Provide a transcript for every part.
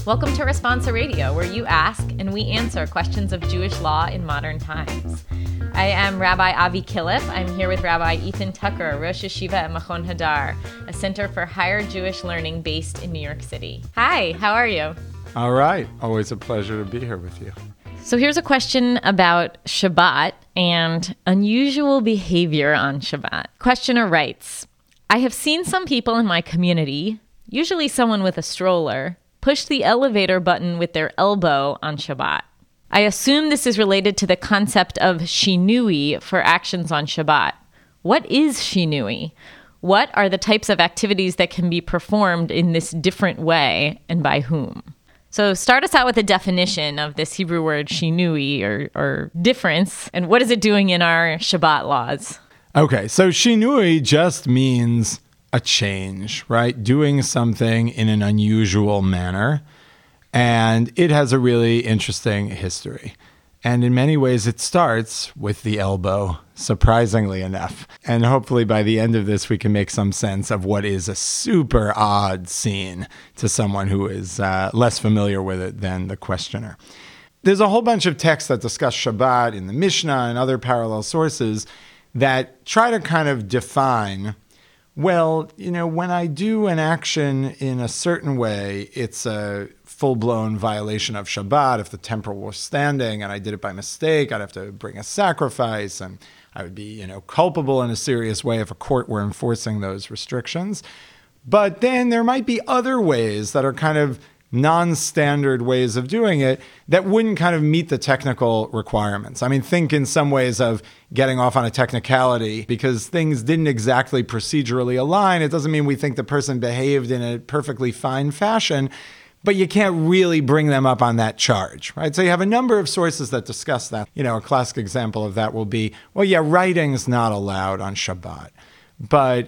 Welcome to Responsa Radio, where you ask and we answer questions of Jewish law in modern times. I am Rabbi Avi Killip. I'm here with Rabbi Ethan Tucker, Rosh Yeshiva at Machon Hadar, a center for higher Jewish learning based in New York City. Hi, how are you? All right. Always a pleasure to be here with you. So here's a question about Shabbat and unusual behavior on Shabbat. Questioner writes, I have seen some people in my community, usually someone with a stroller, push the elevator button with their elbow on Shabbat. I assume this is related to the concept of shinui for actions on Shabbat. What is shinui? What are the types of activities that can be performed in this different way, and by whom? So start us out with a definition of this Hebrew word shinui or difference, and what is it doing in our Shabbat laws? Okay, so shinui just means a change, right? Doing something in an unusual manner. And it has a really interesting history. And in many ways, it starts with the elbow, surprisingly enough. And hopefully by the end of this, we can make some sense of what is a super odd scene to someone who is less familiar with it than the questioner. There's a whole bunch of texts that discuss Shabbat in the Mishnah and other parallel sources that try to kind of define, well, when I do an action in a certain way, it's a full-blown violation of Shabbat. If the temple was standing and I did it by mistake, I'd have to bring a sacrifice, and I would be, culpable in a serious way if a court were enforcing those restrictions. But then there might be other ways that are kind of non-standard ways of doing it that wouldn't kind of meet the technical requirements. I mean, think in some ways of getting off on a technicality because things didn't exactly procedurally align. It doesn't mean we think the person behaved in a perfectly fine fashion, but you can't really bring them up on that charge, right? So you have a number of sources that discuss that. A classic example of that will be, well, yeah, writing's not allowed on Shabbat, but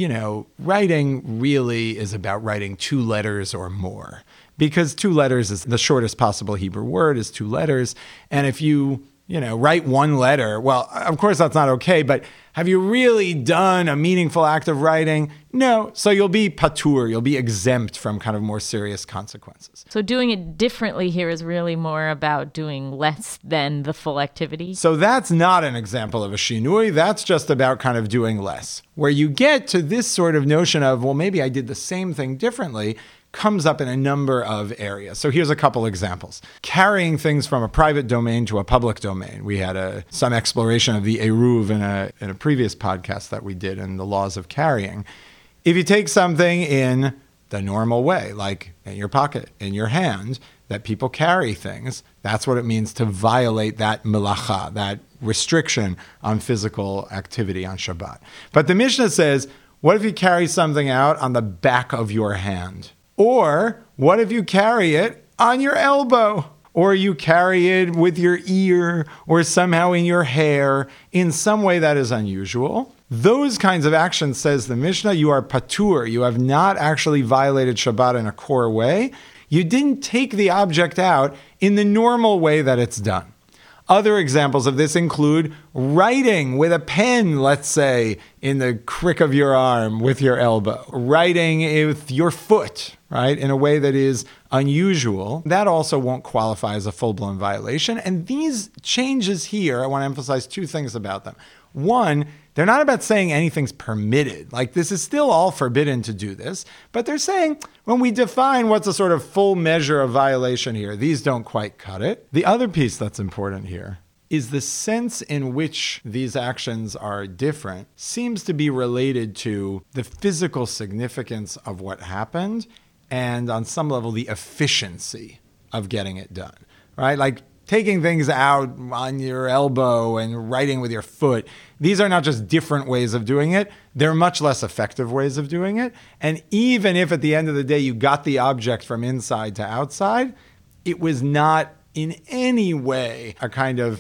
writing really is about writing 2 letters or more, because 2 letters is the shortest possible Hebrew word is 2 letters. And if you, write 1 letter, well, of course that's not okay, but have you really done a meaningful act of writing? No. So you'll be patur, you'll be exempt from kind of more serious consequences. So doing it differently here is really more about doing less than the full activity? So that's not an example of a shinui. That's just about kind of doing less. Where you get to this sort of notion of, well, maybe I did the same thing differently, comes up in a number of areas. So here's a couple examples. Carrying things from a private domain to a public domain. We had some exploration of the eruv in a previous podcast that we did in the laws of carrying. If you take something in the normal way, like in your pocket, in your hand, that people carry things, that's what it means to violate that melacha, that restriction on physical activity on Shabbat. But the Mishnah says, what if you carry something out on the back of your hand? Or what if you carry it on your elbow? Or you carry it with your ear or somehow in your hair in some way that is unusual? Those kinds of actions, says the Mishnah, you are patur. You have not actually violated Shabbat in a core way. You didn't take the object out in the normal way that it's done. Other examples of this include writing with a pen, let's say, in the crick of your arm with your elbow. Writing with your foot, right, in a way that is unusual. That also won't qualify as a full-blown violation. And these changes here, I want to emphasize 2 things about them. One, they're not about saying anything's permitted. Like, this is still all forbidden to do this. But they're saying, when we define what's a sort of full measure of violation here, these don't quite cut it. The other piece that's important here is the sense in which these actions are different seems to be related to the physical significance of what happened and, on some level, the efficiency of getting it done, right? Like, taking things out on your elbow and writing with your foot, these are not just different ways of doing it. They're much less effective ways of doing it. And even if at the end of the day you got the object from inside to outside, it was not in any way a kind of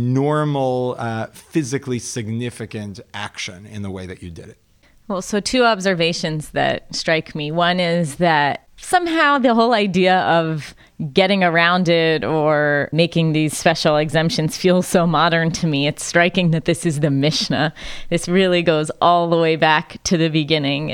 normal, physically significant action in the way that you did it. Well, so 2 observations that strike me. One is that somehow the whole idea of getting around it or making these special exemptions feels so modern to me. It's striking that this is the Mishnah. This really goes all the way back to the beginning. Is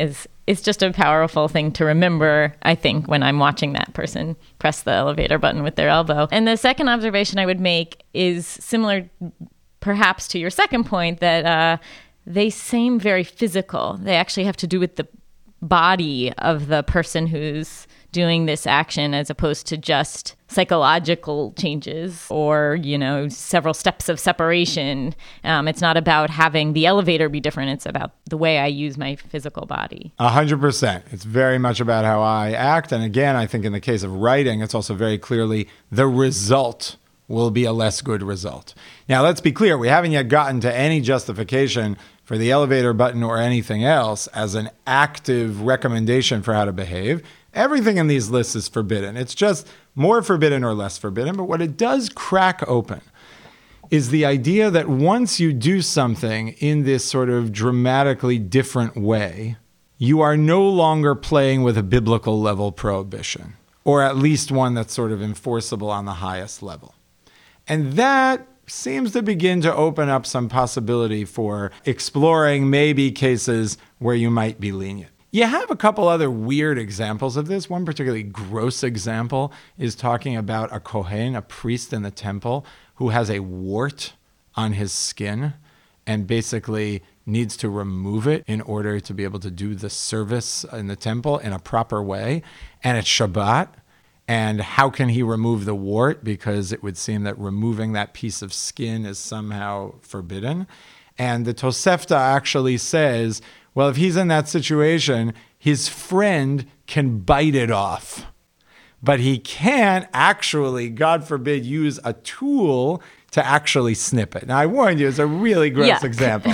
it's just a powerful thing to remember, I think, when I'm watching that person press the elevator button with their elbow. And the second observation I would make is similar perhaps to your second point, that they seem very physical. They actually have to do with the body of the person who's doing this action, as opposed to just psychological changes or, several steps of separation. It's not about having the elevator be different. It's about the way I use my physical body. 100%. It's very much about how I act. And again, I think in the case of writing, it's also very clearly the result will be a less good result. Now, let's be clear. We haven't yet gotten to any justification for the elevator button or anything else as an active recommendation for how to behave. Everything in these lists is forbidden. It's just more forbidden or less forbidden. But what it does crack open is the idea that once you do something in this sort of dramatically different way, you are no longer playing with a biblical level prohibition, or at least one that's sort of enforceable on the highest level. And that seems to begin to open up some possibility for exploring maybe cases where you might be lenient. You have a couple other weird examples of this. One particularly gross example is talking about a Kohen, a priest in the temple, who has a wart on his skin and basically needs to remove it in order to be able to do the service in the temple in a proper way. And it's Shabbat. And how can he remove the wart? Because it would seem that removing that piece of skin is somehow forbidden. And the Tosefta actually says, well, if he's in that situation, his friend can bite it off. But he can't actually, God forbid, use a tool to actually snip it. Now, I warned you, it's a really gross example.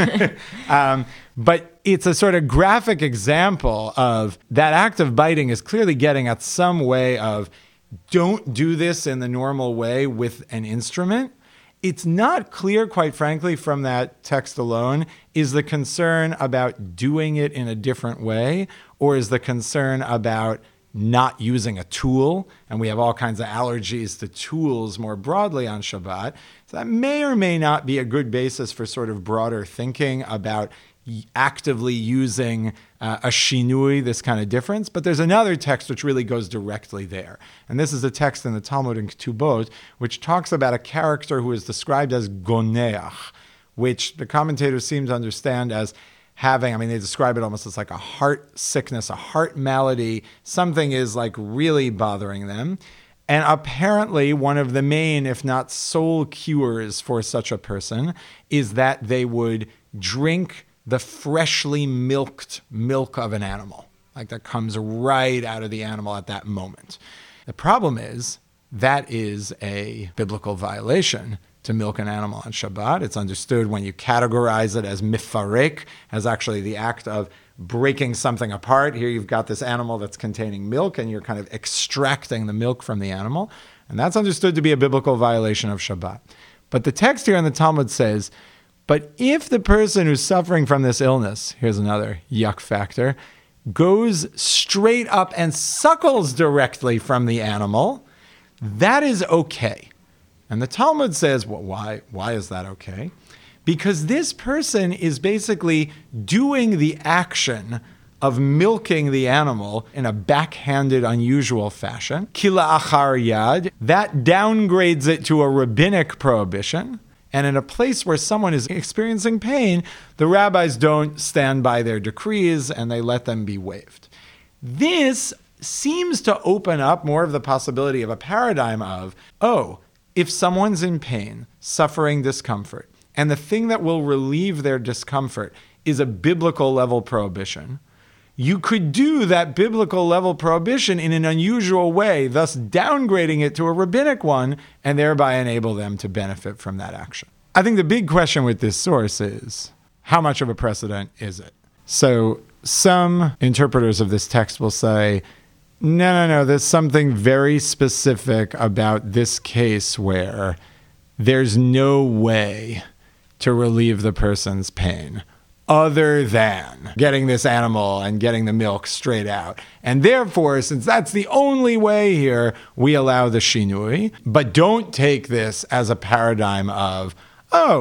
But it's a sort of graphic example of that act of biting is clearly getting at some way of don't do this in the normal way with an instrument. It's not clear, quite frankly, from that text alone, is the concern about doing it in a different way, or is the concern about not using a tool? And we have all kinds of allergies to tools more broadly on Shabbat. So that may or may not be a good basis for sort of broader thinking about actively using a shinui, this kind of difference. But there's another text which really goes directly there. And this is a text in the Talmud in Ketubot, which talks about a character who is described as goneach, which the commentators seem to understand as having, they describe it almost as like a heart sickness, a heart malady. Something is like really bothering them. And apparently one of the main, if not sole cures for such a person is that they would drink the freshly milked milk of an animal, like that comes right out of the animal at that moment. The problem is that is a biblical violation to milk an animal on Shabbat. It's understood when you categorize it as mifarek, as actually the act of breaking something apart. Here you've got this animal that's containing milk and you're kind of extracting the milk from the animal. And that's understood to be a biblical violation of Shabbat. But the text here in the Talmud says, but if the person who's suffering from this illness, here's another yuck factor, goes straight up and suckles directly from the animal, that is okay. And the Talmud says, well, why is that okay? Because this person is basically doing the action of milking the animal in a backhanded, unusual fashion. Kila achar yad, that downgrades it to a rabbinic prohibition. And in a place where someone is experiencing pain, the rabbis don't stand by their decrees and they let them be waived. This seems to open up more of the possibility of a paradigm of, if someone's in pain, suffering discomfort, and the thing that will relieve their discomfort is a biblical level prohibition, you could do that biblical level prohibition in an unusual way, thus downgrading it to a rabbinic one, and thereby enable them to benefit from that action. I think the big question with this source is, how much of a precedent is it? So some interpreters of this text will say, no, there's something very specific about this case where there's no way to relieve the person's pain other than getting this animal and getting the milk straight out. And therefore, since that's the only way here, we allow the shinui, but don't take this as a paradigm of,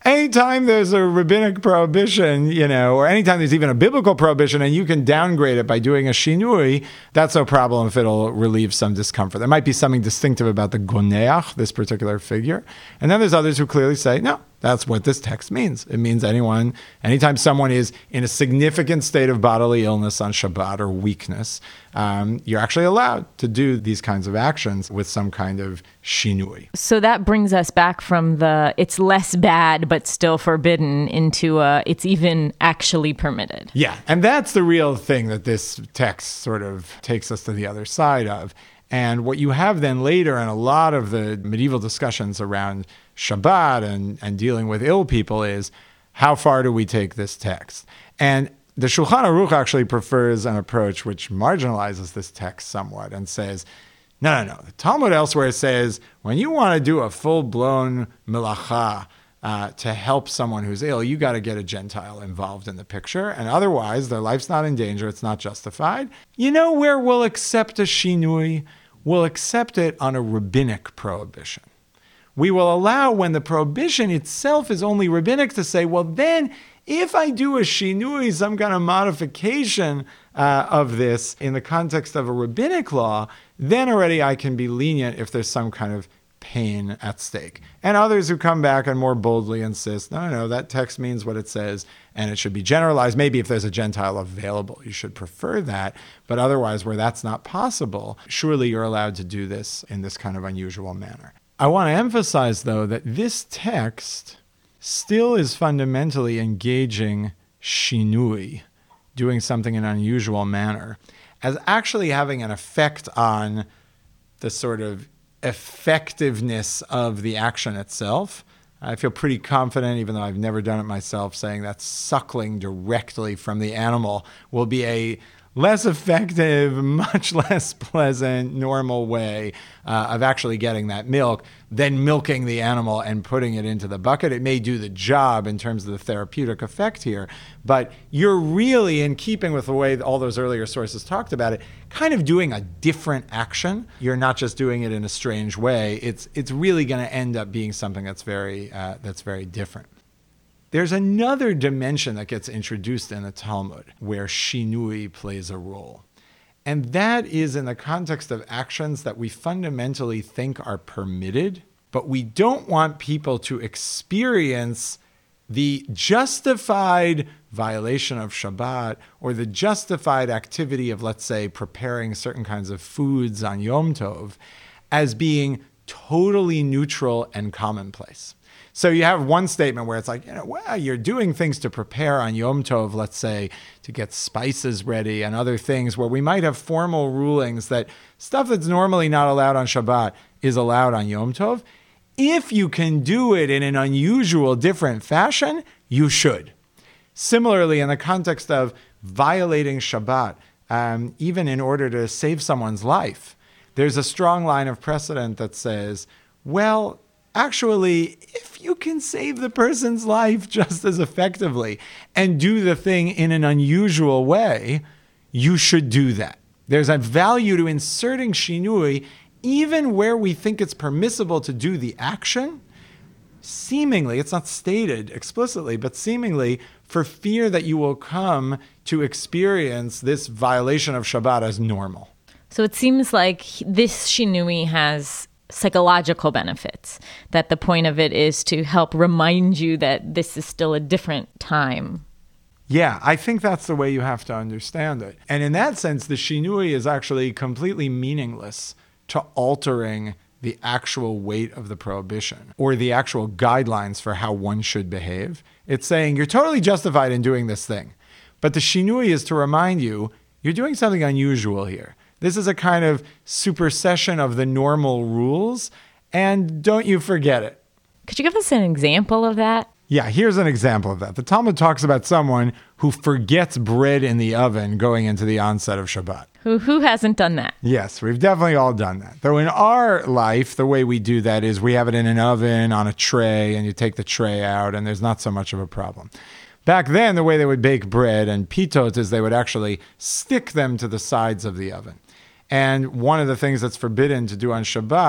anytime there's a rabbinic prohibition, or anytime there's even a biblical prohibition and you can downgrade it by doing a shinui, that's no problem if it'll relieve some discomfort. There might be something distinctive about the goneach, this particular figure. And then there's others who clearly say, no, that's what this text means. It means anytime someone is in a significant state of bodily illness on Shabbat or weakness, you're actually allowed to do these kinds of actions with some kind of shinui. So that brings us back from the it's less bad but still forbidden into it's even actually permitted. Yeah, and that's the real thing that this text sort of takes us to the other side of. And what you have then later in a lot of the medieval discussions around Shabbat and dealing with ill people is, how far do we take this text? And the Shulchan Aruch actually prefers an approach which marginalizes this text somewhat and says, no. The Talmud elsewhere says, when you want to do a full-blown melacha to help someone who's ill, you got to get a Gentile involved in the picture. And otherwise, their life's not in danger. It's not justified. You know where we'll accept a shinui? We'll accept it on a rabbinic prohibition. We will allow, when the prohibition itself is only rabbinic, to say, well, then if I do a shinui, some kind of modification of this in the context of a rabbinic law, then already I can be lenient if there's some kind of pain at stake. And others who come back and more boldly insist, no, that text means what it says, and it should be generalized. Maybe if there's a Gentile available, you should prefer that. But otherwise, where that's not possible, surely you're allowed to do this in this kind of unusual manner. I want to emphasize, though, that this text still is fundamentally engaging shinui, doing something in an unusual manner, as actually having an effect on the sort of effectiveness of the action itself. I feel pretty confident, even though I've never done it myself, saying that suckling directly from the animal will be a less effective, much less pleasant, normal way of actually getting that milk than milking the animal and putting it into the bucket. It may do the job in terms of the therapeutic effect here, but you're really, in keeping with the way all those earlier sources talked about it, kind of doing a different action. You're not just doing it in a strange way. It's really going to end up being something that's very different. There's another dimension that gets introduced in the Talmud where shinui plays a role. And that is in the context of actions that we fundamentally think are permitted, but we don't want people to experience the justified violation of Shabbat or the justified activity of, let's say, preparing certain kinds of foods on Yom Tov as being totally neutral and commonplace. So you have one statement where it's like, you're doing things to prepare on Yom Tov, let's say, to get spices ready and other things where we might have formal rulings that stuff that's normally not allowed on Shabbat is allowed on Yom Tov. If you can do it in an unusual, different fashion, you should. Similarly, in the context of violating Shabbat, even in order to save someone's life, there's a strong line of precedent that says, well, actually, if you can save the person's life just as effectively and do the thing in an unusual way, you should do that. There's a value to inserting shinui even where we think it's permissible to do the action, seemingly, it's not stated explicitly, but seemingly for fear that you will come to experience this violation of Shabbat as normal. So it seems like this shinui has psychological benefits, that the point of it is to help remind you that this is still a different time. Yeah, I think that's the way you have to understand it. And in that sense, the shinui is actually completely meaningless to altering the actual weight of the prohibition or the actual guidelines for how one should behave. It's saying you're totally justified in doing this thing. But the shinui is to remind you, you're doing something unusual here. This is a kind of supersession of the normal rules, and don't you forget it. Could you give us an example of that? Yeah, here's an example of that. The Talmud talks about someone who forgets bread in the oven going into the onset of Shabbat. Who hasn't done that? Yes, we've definitely all done that. Though in our life, the way we do that is we have it in an oven on a tray, and you take the tray out, and there's not so much of a problem. Back then, the way they would bake bread and pitot is they would actually stick them to the sides of the oven. And one of the things that's forbidden to do on Shabbat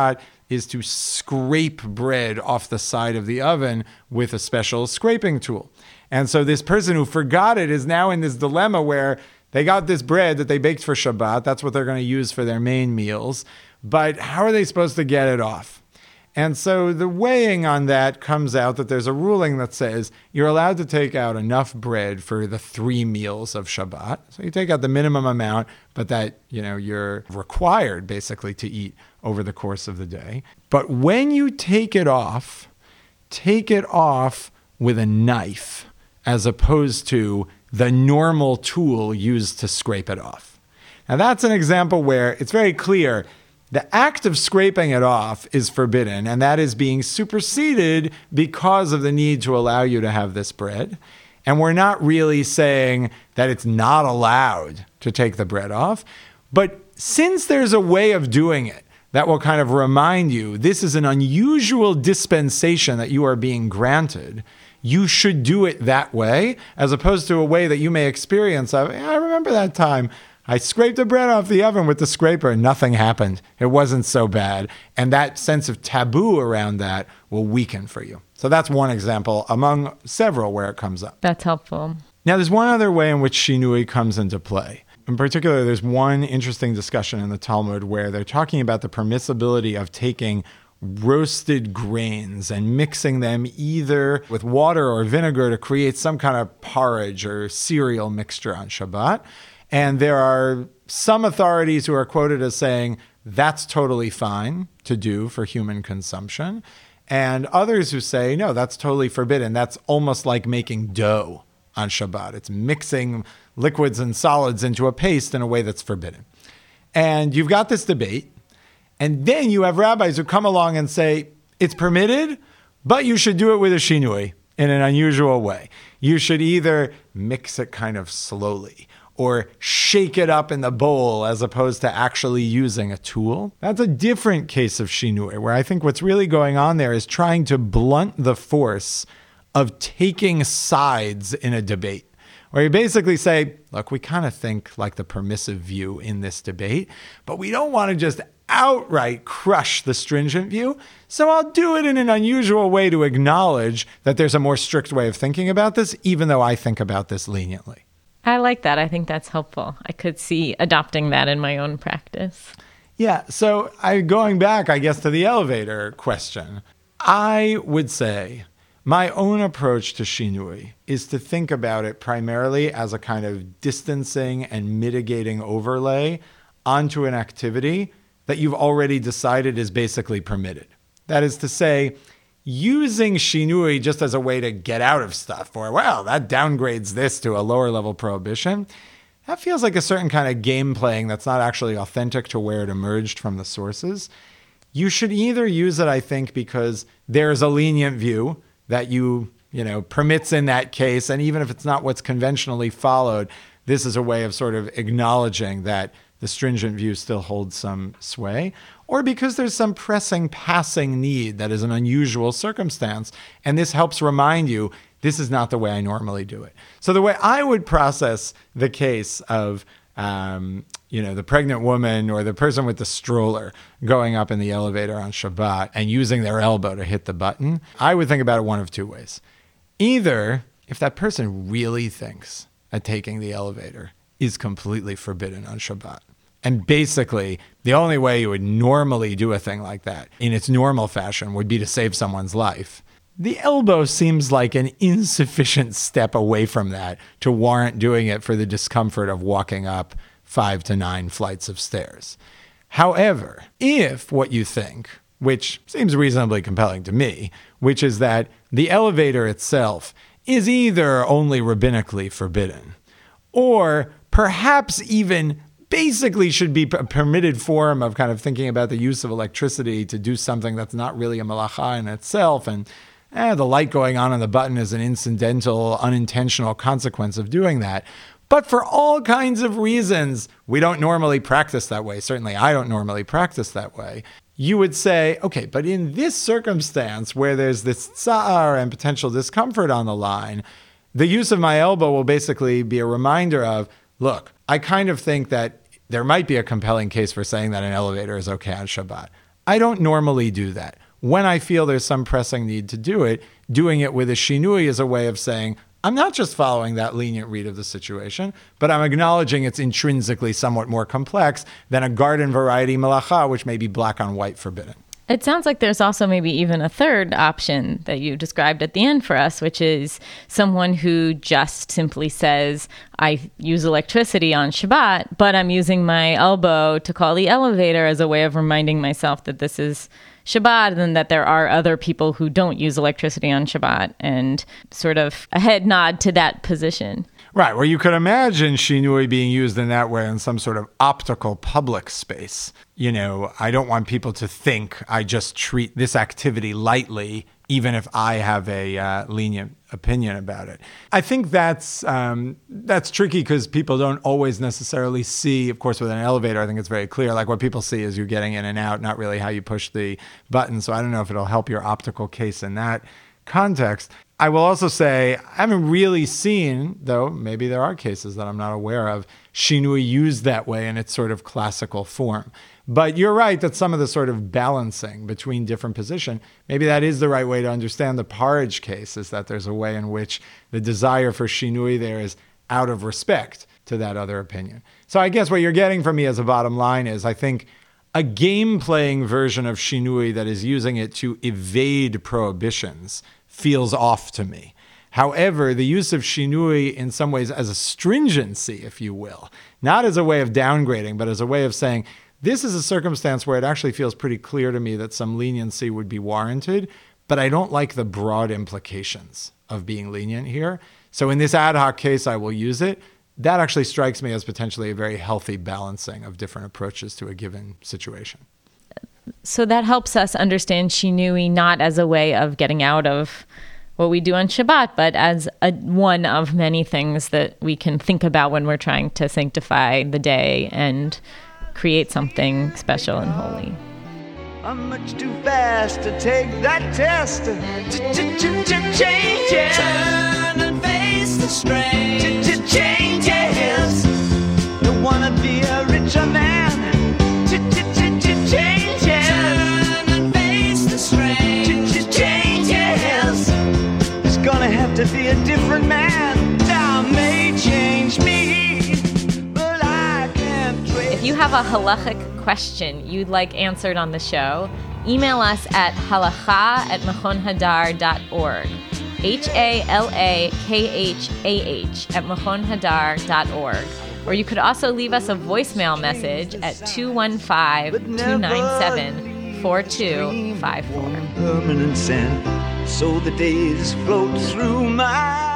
is to scrape bread off the side of the oven with a special scraping tool. And so this person who forgot it is now in this dilemma where they got this bread that they baked for Shabbat. That's what they're going to use for their main meals. But how are they supposed to get it off? And so the weighing on that comes out that there's a ruling that says you're allowed to take out enough bread for the 3 meals of Shabbat. So you take out the minimum amount, but that, you're required basically to eat over the course of the day. But when you take it off with a knife as opposed to the normal tool used to scrape it off. Now that's an example where it's very clear the act of scraping it off is forbidden, and that is being superseded because of the need to allow you to have this bread. And we're not really saying that it's not allowed to take the bread off. But since there's a way of doing it that will kind of remind you this is an unusual dispensation that you are being granted, you should do it that way, as opposed to a way that you may experience of, I remember that time I scraped the bread off the oven with the scraper and nothing happened. It wasn't so bad. And that sense of taboo around that will weaken for you. So that's one example among several where it comes up. That's helpful. Now, there's one other way in which shinui comes into play. In particular, there's one interesting discussion in the Talmud where they're talking about the permissibility of taking roasted grains and mixing them either with water or vinegar to create some kind of porridge or cereal mixture on Shabbat. And there are some authorities who are quoted as saying that's totally fine to do for human consumption. And others who say, no, that's totally forbidden. That's almost like making dough on Shabbat. It's mixing liquids and solids into a paste in a way that's forbidden. And you've got this debate. And then you have rabbis who come along and say, it's permitted, but you should do it with a shinui in an unusual way. You should either mix it kind of slowly or shake it up in the bowl as opposed to actually using a tool. That's a different case of shinui, where I think what's really going on there is trying to blunt the force of taking sides in a debate, where you basically say, look, we kind of think like the permissive view in this debate, but we don't want to just outright crush the stringent view, so I'll do it in an unusual way to acknowledge that there's a more strict way of thinking about this, even though I think about this leniently. I like that. I think that's helpful. I could see adopting that in my own practice. Yeah, so going back, I guess, to the elevator question, I would say my own approach to shinui is to think about it primarily as a kind of distancing and mitigating overlay onto an activity that you've already decided is basically permitted. That is to say, using shinui just as a way to get out of stuff, or, well, that downgrades this to a lower level prohibition, that feels like a certain kind of game playing that's not actually authentic to where it emerged from the sources. You should either use it, I think, because there's a lenient view that permits in that case, and even if it's not what's conventionally followed, this is a way of sort of acknowledging that the stringent view still holds some sway, or because there's some pressing passing need that is an unusual circumstance, and this helps remind you, this is not the way I normally do it. So the way I would process the case of the pregnant woman or the person with the stroller going up in the elevator on Shabbat and using their elbow to hit the button, I would think about it one of two ways. Either, if that person really thinks that taking the elevator is completely forbidden on Shabbat, and basically, the only way you would normally do a thing like that in its normal fashion would be to save someone's life. The elbow seems like an insufficient step away from that to warrant doing it for the discomfort of walking up 5 to 9 flights of stairs. However, if what you think, which seems reasonably compelling to me, which is that the elevator itself is either only rabbinically forbidden, or perhaps even basically should be a permitted form of kind of thinking about the use of electricity to do something that's not really a malacha in itself, and the light going on the button is an incidental, unintentional consequence of doing that. But for all kinds of reasons, we don't normally practice that way. Certainly, I don't normally practice that way. You would say, okay, but in this circumstance where there's this tsar and potential discomfort on the line, the use of my elbow will basically be a reminder of, look, I kind of think that there might be a compelling case for saying that an elevator is okay on Shabbat. I don't normally do that. When I feel there's some pressing need to do it, doing it with a shinui is a way of saying, I'm not just following that lenient read of the situation, but I'm acknowledging it's intrinsically somewhat more complex than a garden variety malacha, which may be black on white forbidden. It sounds like there's also maybe even a third option that you described at the end for us, which is someone who just simply says, I use electricity on Shabbat, but I'm using my elbow to call the elevator as a way of reminding myself that this is Shabbat and that there are other people who don't use electricity on Shabbat, and sort of a head nod to that position. Right, where you could imagine shinui being used in that way in some sort of optical public space. I don't want people to think I just treat this activity lightly, even if I have a lenient opinion about it. I think that's tricky because people don't always necessarily see, of course, with an elevator, I think it's very clear, like what people see is you getting in and out, not really how you push the button. So I don't know if it'll help your optical case in that context. I will also say I haven't really seen, though maybe there are cases that I'm not aware of, shinui used that way in its sort of classical form. But you're right that some of the sort of balancing between different positions, maybe that is the right way to understand the porridge case, is that there's a way in which the desire for shinui there is out of respect to that other opinion. So I guess what you're getting from me as a bottom line is I think a game-playing version of shinui that is using it to evade prohibitions feels off to me. However, the use of shinui in some ways as a stringency, if you will, not as a way of downgrading, but as a way of saying, this is a circumstance where it actually feels pretty clear to me that some leniency would be warranted, but I don't like the broad implications of being lenient here. So in this ad hoc case, I will use it. That actually strikes me as potentially a very healthy balancing of different approaches to a given situation. So that helps us understand shinui not as a way of getting out of what we do on Shabbat, but as one of many things that we can think about when we're trying to sanctify the day and create something special and holy. I'm much too fast to take that test. Changes. Turn and face the strain. Changes. Don't wanna be a richer man. Changes. Turn and face the strain. Changes. It's gonna have to be a different man. Time may change me, but I can't trace. If you have a halachic question you'd like answered on the show, email us at halacha@machonhadar.org. HALAKHAH@machonhadar.org. Or you could also leave us a voicemail message at 215-297-4254. Permanent scent, so the days float through my